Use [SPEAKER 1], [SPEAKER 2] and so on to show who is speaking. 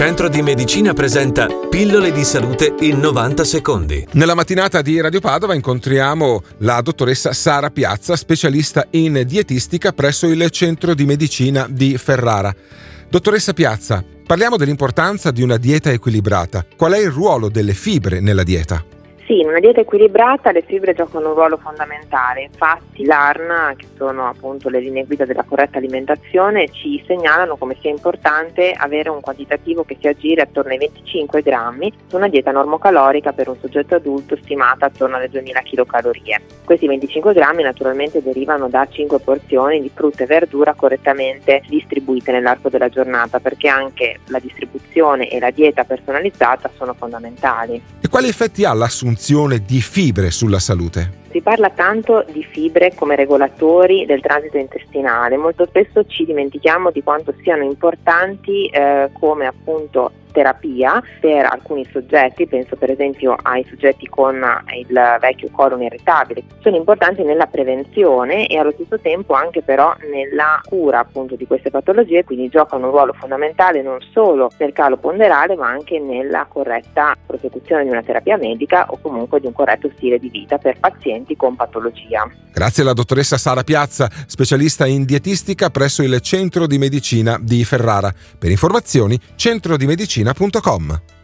[SPEAKER 1] Centro di Medicina presenta Pillole di salute in 90 secondi.
[SPEAKER 2] Nella mattinata di Radio Padova incontriamo la dottoressa Sara Piazza, specialista in dietistica presso il Centro di Medicina di Ferrara. Dottoressa Piazza, parliamo dell'importanza di una dieta equilibrata. Qual è il ruolo delle fibre nella dieta?
[SPEAKER 3] Sì, in una dieta equilibrata le fibre giocano un ruolo fondamentale. Infatti l'ARN, che sono appunto le linee guida della corretta alimentazione, ci segnalano come sia importante avere un quantitativo che si aggira attorno ai 25 grammi su una dieta normocalorica per un soggetto adulto stimata attorno alle 2000 kcal. Questi 25 grammi naturalmente derivano da 5 porzioni di frutta e verdura correttamente distribuite nell'arco della giornata, perché anche la distribuzione e la dieta personalizzata sono fondamentali.
[SPEAKER 2] E quali effetti ha l'assunzione di fibre sulla salute?
[SPEAKER 3] Si parla tanto di fibre come regolatori del transito intestinale, molto spesso ci dimentichiamo di quanto siano importanti come appunto terapia per alcuni soggetti, penso per esempio ai soggetti con il vecchio colon irritabile. Sono importanti nella prevenzione e allo stesso tempo anche però nella cura appunto di queste patologie, quindi giocano un ruolo fondamentale non solo nel calo ponderale ma anche nella corretta prosecuzione di una terapia medica o comunque di un corretto stile di vita per pazienti con patologia.
[SPEAKER 2] Grazie alla dottoressa Sara Piazza, specialista in dietistica presso il Centro di Medicina di Ferrara. Per informazioni centrodimedicina.com.